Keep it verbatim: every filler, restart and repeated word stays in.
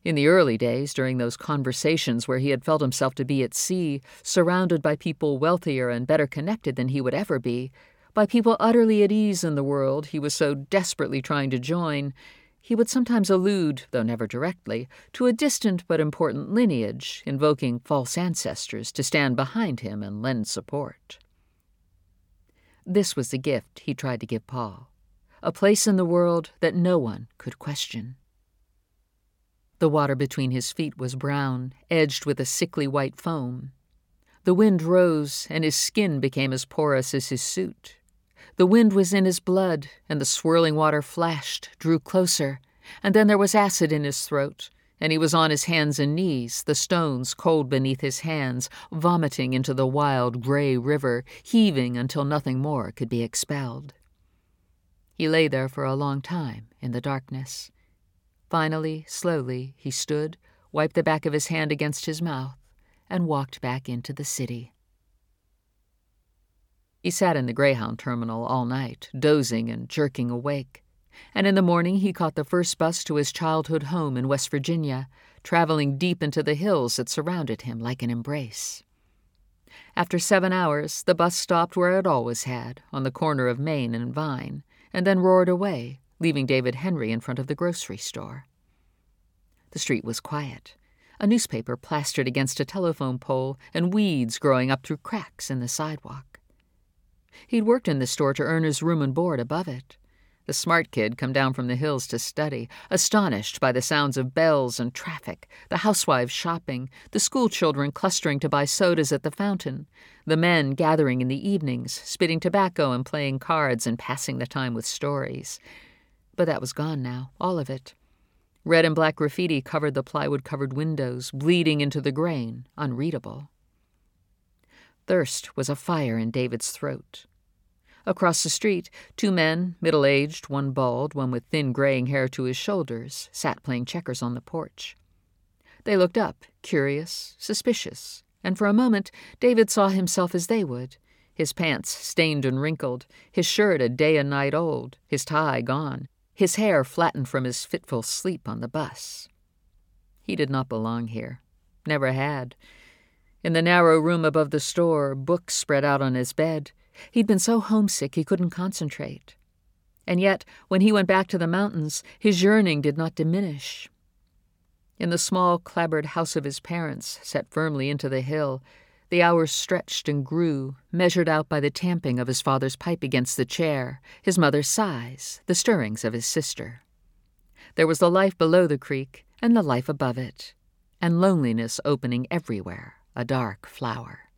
In the early days, during those conversations where he had felt himself to be at sea, surrounded by people wealthier and better connected than he would ever be, by people utterly at ease in the world he was so desperately trying to join, he would sometimes allude, though never directly, to a distant but important lineage, invoking false ancestors to stand behind him and lend support. This was the gift he tried to give Paul, a place in the world that no one could question. The water between his feet was brown, edged with a sickly white foam. The wind rose, and his skin became as porous as his suit. The wind was in his blood, and the swirling water flashed, drew closer, and then there was acid in his throat, and he was on his hands and knees, the stones cold beneath his hands, vomiting into the wild gray river, heaving until nothing more could be expelled. He lay there for a long time in the darkness. Finally, slowly, he stood, wiped the back of his hand against his mouth, and walked back into the city. He sat in the Greyhound terminal all night, dozing and jerking awake, and in the morning he caught the first bus to his childhood home in West Virginia, traveling deep into the hills that surrounded him like an embrace. After seven hours, the bus stopped where it always had, on the corner of Main and Vine, and then roared away, leaving David Henry in front of the grocery store. The street was quiet, a newspaper plastered against a telephone pole and weeds growing up through cracks in the sidewalk. He'd worked in the store to earn his room and board above it. The smart kid come down from the hills to study, astonished by the sounds of bells and traffic, the housewives shopping, the school children clustering to buy sodas at the fountain, the men gathering in the evenings, spitting tobacco and playing cards and passing the time with stories. But that was gone now, all of it. Red and black graffiti covered the plywood-covered windows, bleeding into the grain, unreadable. Thirst was a fire in David's throat. Across the street, two men, middle-aged, one bald, one with thin graying hair to his shoulders, sat playing checkers on the porch. They looked up, curious, suspicious, and for a moment David saw himself as they would, his pants stained and wrinkled, his shirt a day and night old, his tie gone, his hair flattened from his fitful sleep on the bus. He did not belong here, never had. In the narrow room above the store, books spread out on his bed, he'd been so homesick he couldn't concentrate. And yet, when he went back to the mountains, his yearning did not diminish. In the small, clapboard house of his parents, set firmly into the hill, the hours stretched and grew, measured out by the tamping of his father's pipe against the chair, his mother's sighs, the stirrings of his sister. There was the life below the creek and the life above it, and loneliness opening everywhere, a dark flower.